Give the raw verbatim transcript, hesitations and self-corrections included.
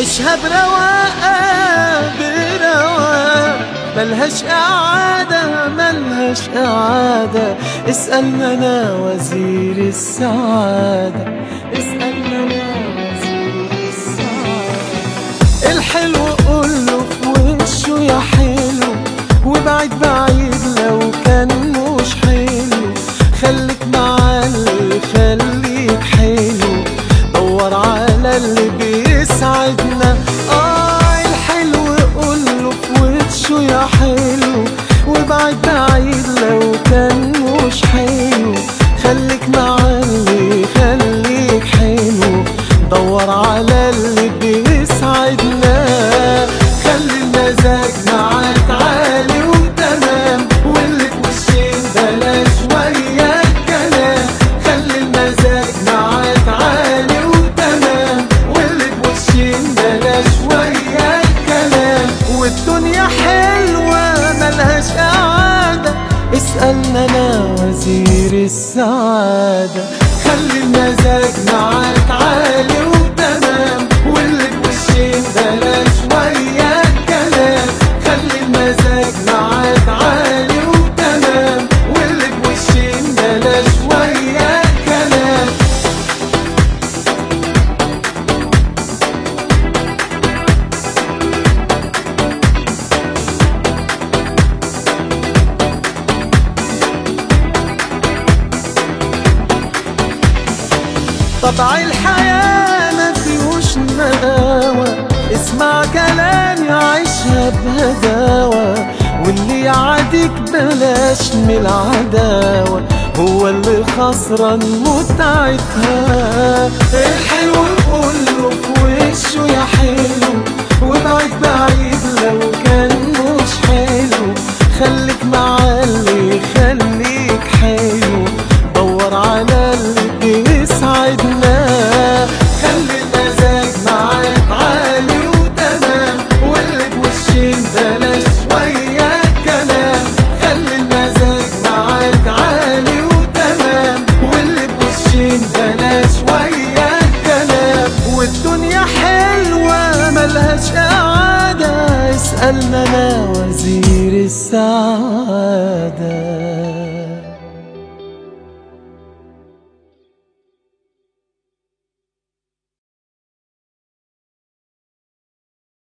عيشها برواقة برواقة، ملهاش إعادة ملهاش إعادة. اسأل منا وزير السعادة، اسأل منا وزير السعادة. الحلو قوله في وشه يا حلو، وبعيد بعيد لو كان مش حلو. خليك مع اللي يخليك حلو، دور على اللي بيسعدنا. اه الحلو قوله في وشه يا حلو، وبعيد بعيد لو كان مش حلو. خليك مع اللي يخليك حلو، دور على اللي بيسعدنا. خلي المزاج معاك عالي وتمام، واللي في وشين بلاش ويا الكلام. خلي المزاج معاك عالي وتمام، واللي في وشين بلاش ويا الكلام. والدنيا حلوة ملهاش إعادة، اسألنا أنا وزير السعادة. خلي المزاج معاك عالي وتمام، واللي في وشين بلاش ويا الكلام. خلي المزاج معاك عالي وتمام، واللي في وشين بلاش ويا الكلام. طبع الحياة ما فيهوش نداوة، اسمع كلامي عيشها بهداوة. واللي يعاديك بلاش من العداوة، هو اللي خسران متعتها. الحلو قوله في وشه يا حلو، وبعيد بعيد لو كان مش حلو. خليك مع اللي